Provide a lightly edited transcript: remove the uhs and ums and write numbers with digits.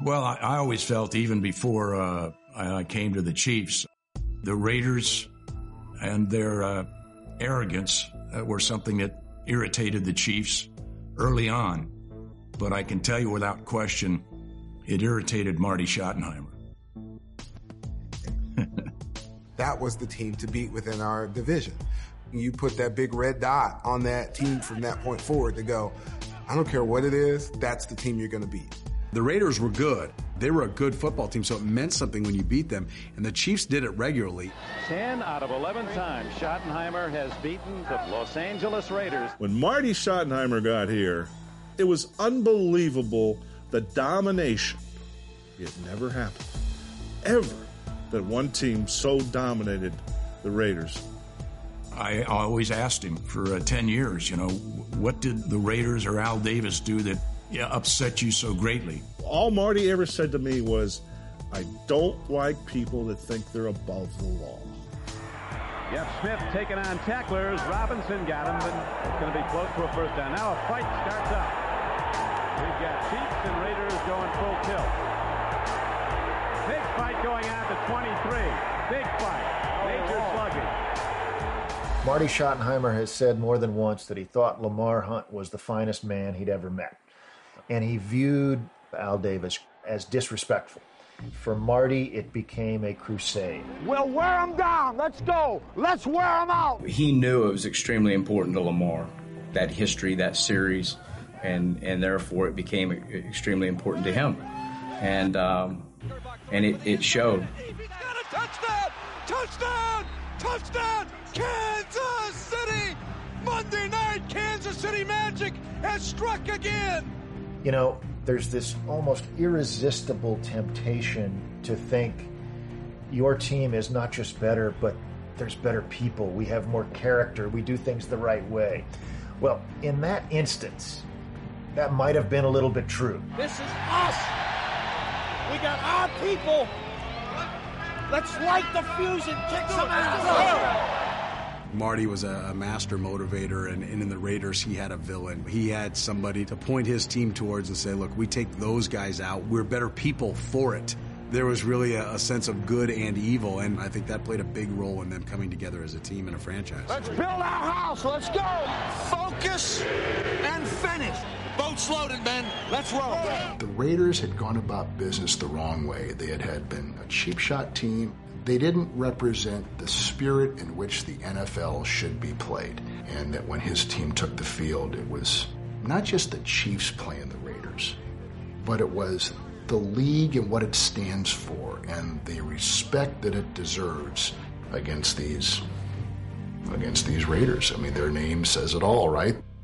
Well, I always felt, even before I came to the Chiefs, the Raiders and their arrogance were something that irritated the Chiefs early on. But I can tell you without question, it irritated Marty Schottenheimer. That was the team to beat within our division. You put that big red dot on that team from that point forward to go, I don't care what it is, that's the team you're going to beat. The Raiders were good. They were a good football team, so it meant something when you beat them, and the Chiefs did it regularly. 10 out of 11 times Schottenheimer has beaten the Los Angeles Raiders. When Marty Schottenheimer got here, it was unbelievable, the domination. It never happened, ever, that one team so dominated the Raiders. I always asked him for 10 years, what did the Raiders or Al Davis do that upset you so greatly? All Marty ever said to me was, I don't like people that think they're above the law. Jeff Smith taking on tacklers. Robinson got him, but it's going to be close to a first down. Now a fight starts up. We've got Chiefs and Raiders going full tilt. Big fight going on to 23. Big fight. Major slugging. Marty Schottenheimer has said more than once that he thought Lamar Hunt was the finest man he'd ever met. And he viewed Al Davis as disrespectful. For Marty, it became a crusade. We'll wear him down. Let's go. Let's wear him out. He knew it was extremely important to Lamar, that history, that series, and therefore it became extremely important to him. And it showed. He's got a touchdown! Touchdown! Touchdown! Kansas City! Monday night, Kansas City Magic has struck again! There's this almost irresistible temptation to think your team is not just better, but there's better people. We have more character. We do things the right way. Well, in that instance, that might have been a little bit true. This is us! We got our people! Let's light the fuse and kick some ass! Marty was a master motivator, and in the Raiders, he had a villain. He had somebody to point his team towards and say, look, we take those guys out. We're better people for it. There was really a sense of good and evil, and I think that played a big role in them coming together as a team and a franchise. Let's build our house. Let's go. Focus and finish. Boat's loaded, men. Let's roll. The Raiders had gone about business the wrong way. They had been a cheap shot team. They didn't represent the spirit in which the NFL should be played. And that when his team took the field, it was not just the Chiefs playing the Raiders, but it was the league and what it stands for and the respect that it deserves against these Raiders. I mean, their name says it all, right?